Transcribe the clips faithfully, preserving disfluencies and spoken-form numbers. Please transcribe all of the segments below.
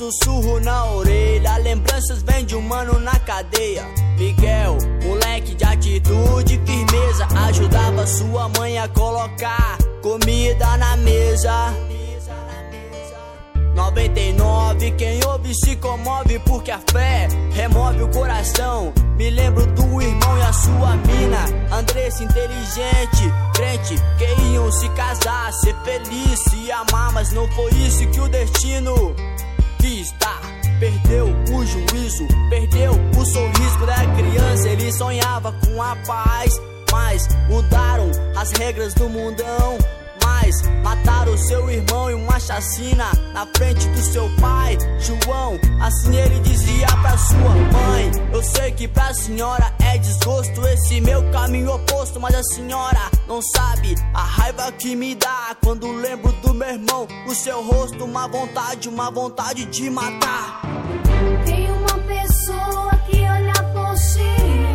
sussurro na orelha. Lembranças vêm de um mano na cadeia. Miguel, moleque de atitude e firmeza, ajudava sua mãe a colocar comida na mesa. noventa e nove, quem ouve se comove, porque a fé remove o coração. Me lembro do irmão e a sua mina, Andressa inteligente, crente, que iam se casar, ser feliz, se amar, mas não foi isso que o destino quis dar. Perdeu o juízo, perdeu o sorriso. Quando era criança ele sonhava com a paz, mas mudaram as regras do mundão. Mas mataram seu irmão em uma chacina na frente do seu pai, João. Assim ele dizia pra sua mãe: eu sei que pra senhora é desgosto esse meu caminho oposto, mas a senhora não sabe a raiva que me dá quando lembro do meu irmão, o seu rosto, uma vontade, uma vontade de matar. Tem uma pessoa que olha por si,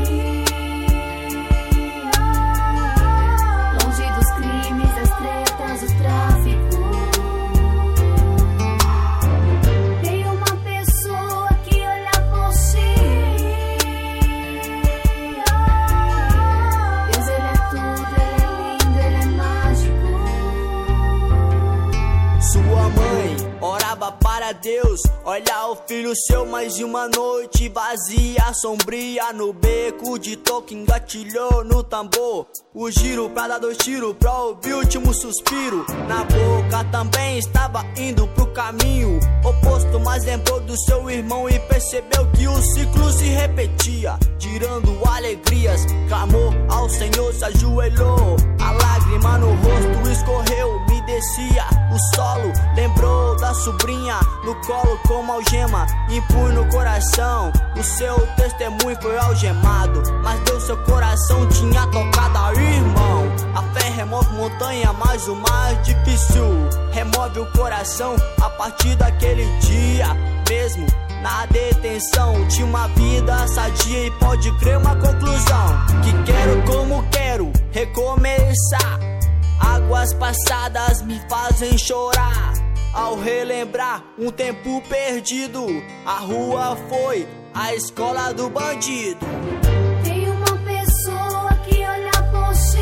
para Deus, olha o filho seu, mais de uma noite vazia, sombria no beco de toque, engatilhou no tambor o giro pra dar dois tiros, pra ouvir o último suspiro. Na boca também estava indo pro caminho oposto, mas lembrou do seu irmão e percebeu que o ciclo se repetia, tirando alegrias, clamou ao Senhor, se ajoelhou, a lágrima no rosto escorreu, me descia o solo, lembrou da sobrinha no colo como algema, impõe no coração. O seu testemunho foi algemado, mas Deus seu coração tinha tocado ao irmão. A fé remove montanha, mas o mais difícil remove o coração. A partir daquele dia, mesmo na detenção, tinha uma vida sadia e pode crer uma conclusão, que quero como quero recomeçar. Águas passadas me fazem chorar ao relembrar um tempo perdido. A rua foi a escola do bandido. Tem uma pessoa que olha por si,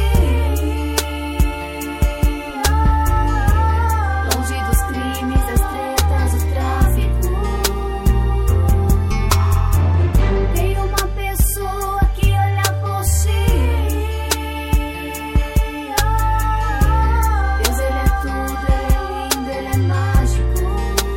longe dos crimes, das tretas, do tráfico. Tem uma pessoa que olha por si, Deus ele é tudo, ele é lindo, ele é mágico.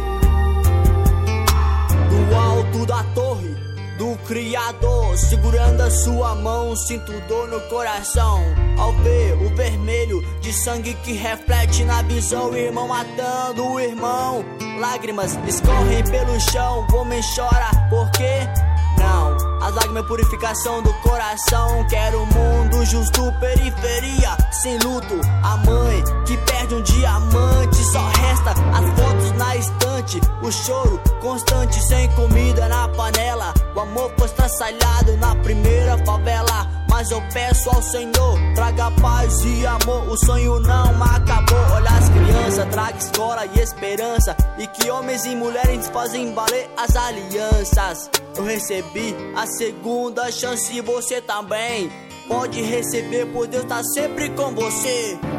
Do alto da torre do Criador, segurando a sua mão, sinto dor no coração ao ver o vermelho de sangue que reflete na visão. O irmão matando o irmão, lágrimas escorrem pelo chão. O homem chora, por quê? Não, as lágrimas é purificação do coração. Quero um mundo justo, periferia sem luto. A mãe que perde um diamante, só resta as fotos na estante. O choro constante, sem comida na panela. O amor foi estraçalhado na primeira favela. Mas eu peço ao Senhor, traga paz e amor. O sonho não acabou. Olha as crianças, traga escola e esperança, e que homens e mulheres fazem valer as alianças. Eu recebi a segunda chance e você também pode receber, pois Deus tá sempre com você.